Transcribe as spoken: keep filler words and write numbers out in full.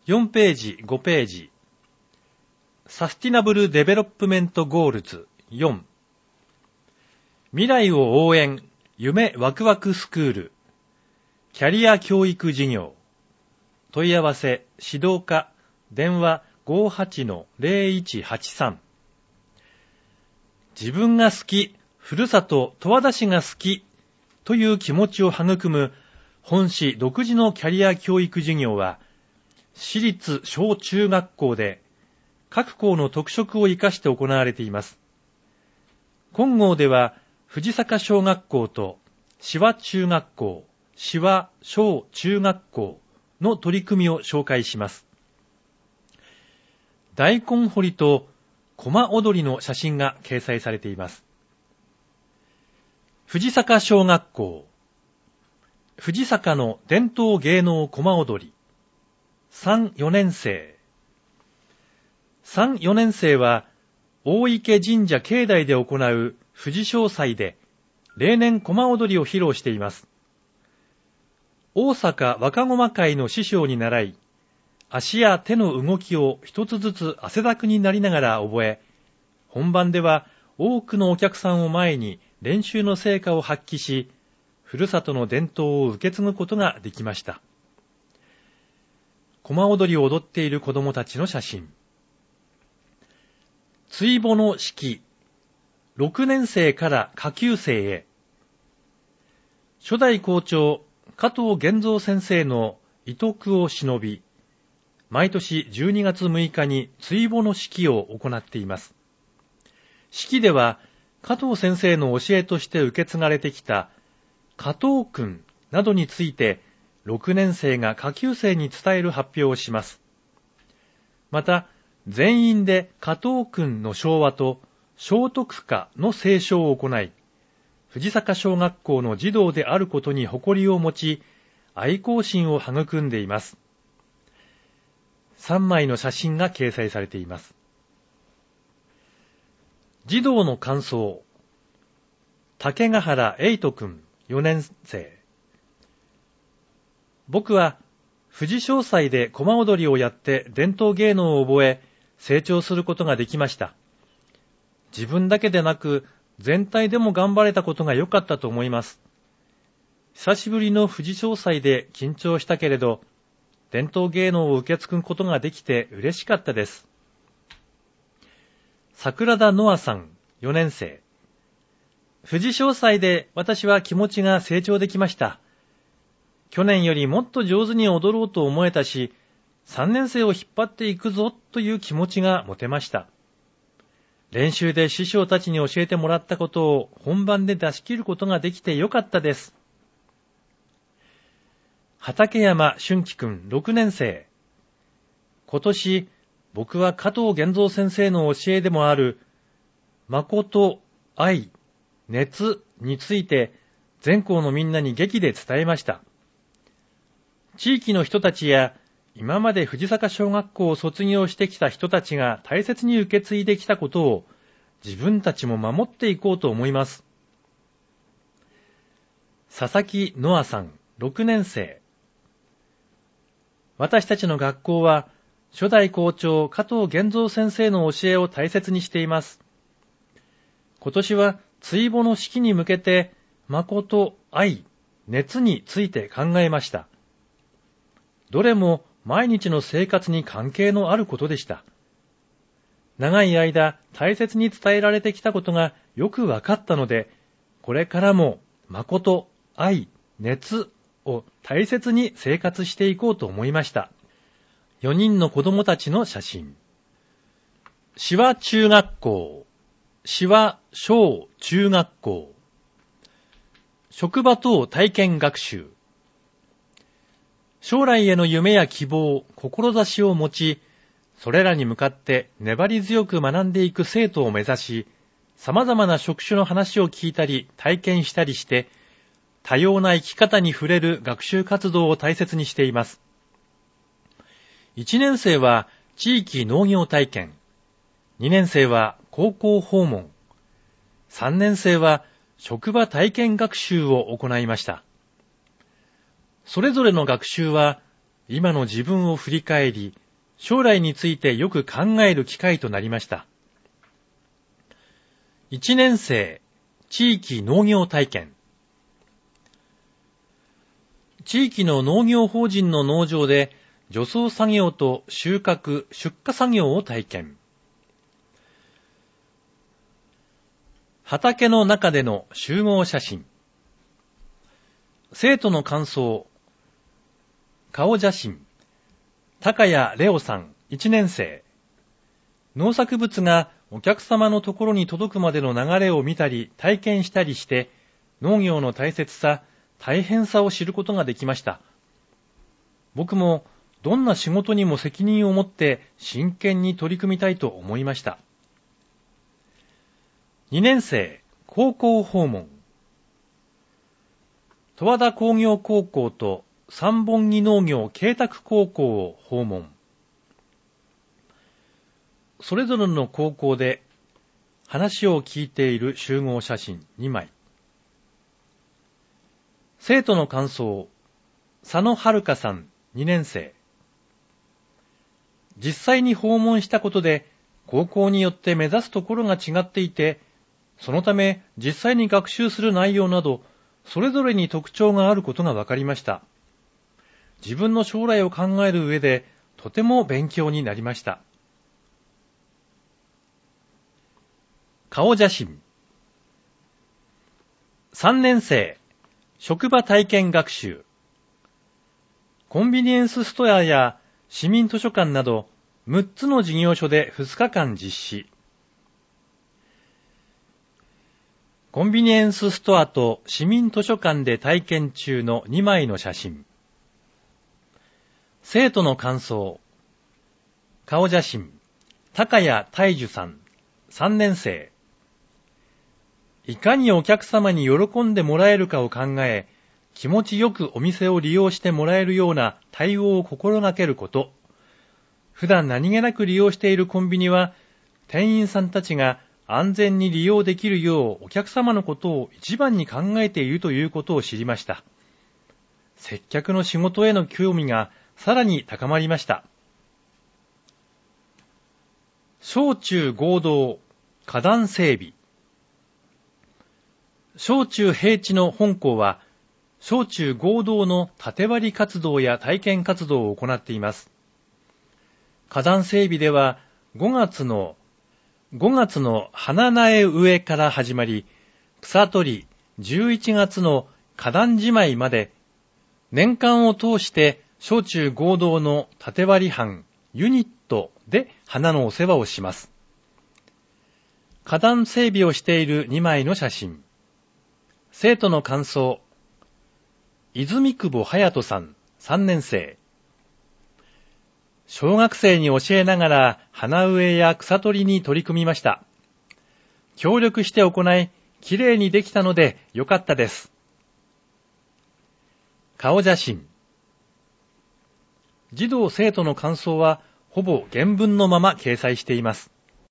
よんページ、ごページ。サスティナブルデベロップメントゴールズよん。未来を応援、夢ワクワクスクール。キャリア教育事業。問い合わせ、指導課、電話 ごーはちのゼロいちはちさん。自分が好き、ふるさと十和田市が好きという気持ちを育む本市独自のキャリア教育事業は、私立小中学校で各校の特色を生かして行われています。本号では藤坂小学校と志和中学校、志和小中学校の取り組みを紹介します。大根掘りとコマ踊りの写真が掲載されています。藤坂小学校、藤坂の伝統芸能コマ踊り、さん、よねん生。さん、よねん生は大池神社境内で行う藤正祭で例年コマ踊りを披露しています。大阪若駒会の師匠に習い、足や手の動きを一つずつ汗だくになりながら覚え、本番では多くのお客さんを前に練習の成果を発揮し、ふるさとの伝統を受け継ぐことができました。コマ踊りを踊っている子どもたちの写真。追母の式、ろくねん生から下級生へ。初代校長、加藤源三先生の遺徳を忍び、毎年じゅうにがつむいかに追母の式を行っています。式では、加藤先生の教えとして受け継がれてきた加藤訓などについて、ろくねん生が下級生に伝える発表をします。また、全員で加藤訓の唱和と聖徳歌の斉唱を行い、藤坂小学校の児童であることに誇りを持ち、愛好心を育んでいます。さんまいの写真が掲載されています。児童の感想。竹ヶ原瑛斗くんよねん生。僕は藤正祭でコマ踊りをやって伝統芸能を覚え成長することができました。自分だけでなく全体でも頑張れたことが良かったと思います。久しぶりの藤正祭で緊張したけれど、伝統芸能を受け継ぐことができて嬉しかったです。桜田ノアさんよねん生。藤正祭で私は気持ちが成長できました。去年よりもっと上手に踊ろうと思えたし、さんねん生を引っ張っていくぞという気持ちが持てました。練習で師匠たちに教えてもらったことを本番で出し切ることができてよかったです。畠山俊樹くんろくねん生。今年、僕は加藤源三先生の教えでもある、誠、愛、熱について全校のみんなに劇で伝えました。地域の人たちや今まで藤坂小学校を卒業してきた人たちが大切に受け継いできたことを自分たちも守っていこうと思います。佐々木ノアさんろくねん生。私たちの学校は初代校長加藤源三先生の教えを大切にしています。今年は追母の式に向けて誠、愛、熱について考えました。どれも毎日の生活に関係のあることでした。長い間大切に伝えられてきたことがよく分かったので、これからも誠、愛、熱を大切に生活していこうと思いました。よにんの子供たちの写真。志和中学校、志和小中学校。職場等体験学習。将来への夢や希望、志を持ち、それらに向かって粘り強く学んでいく生徒を目指し、様々な職種の話を聞いたり体験したりして、多様な生き方に触れる学習活動を大切にしています。いちねん生は地域農業体験、にねん生は高校訪問、さんねん生は職場体験学習を行いました。それぞれの学習は今の自分を振り返り、将来についてよく考える機会となりました。いちねん生地域農業体験。地域の農業法人の農場で除草作業と収穫・出荷作業を体験。畑の中での集合写真。生徒の感想。顔写真。高谷レオさん、いちねん生。農作物がお客様のところに届くまでの流れを見たり体験したりして農業の大切さ、大変さを知ることができました。僕もどんな仕事にも責任を持って真剣に取り組みたいと思いました。にねん生高校訪問。十和田工業高校と三本木農業慶卓高校を訪問。それぞれの高校で話を聞いている集合写真にまい。生徒の感想。佐野遥さん、にねん生。実際に訪問したことで高校によって目指すところが違っていて、そのため実際に学習する内容などそれぞれに特徴があることが分かりました。自分の将来を考える上でとても勉強になりました。顔写真。さんねん生職場体験学習。コンビニエンスストアや市民図書館などむっつの事業所でふつかかん実施。コンビニエンスストアと市民図書館で体験中のにまいの写真。生徒の感想。顔写真。高谷大樹さん、さんねん生。いかにお客様に喜んでもらえるかを考え、気持ちよくお店を利用してもらえるような対応を心がけること。普段何気なく利用しているコンビニは、店員さんたちが安全に利用できるようお客様のことを一番に考えているということを知りました。接客の仕事への興味がさらに高まりました。小中合同花壇整備。小中平地の本校は小中合同の縦割り活動や体験活動を行っています。花壇整備ではごがつのごがつの花苗植えから始まり、草取りじゅういちがつの花壇じまいまで、年間を通して小中合同の縦割り班、ユニットで花のお世話をします。花壇整備をしているにまいの写真。生徒の感想。泉久保隼人さん、さんねん生。小学生に教えながら花植えや草取りに取り組みました。協力して行い、きれいにできたのでよかったです。顔写真。児童生徒の感想はほぼ原文のまま掲載しています。